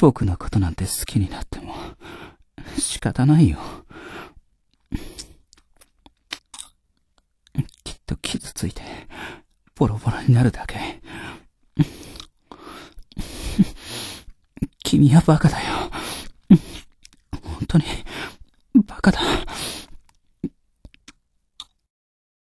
僕のことなんて好きになっても仕方ないよ。きっと傷ついてボロボロになるだけ。君はバカだよ。本当にバカだ。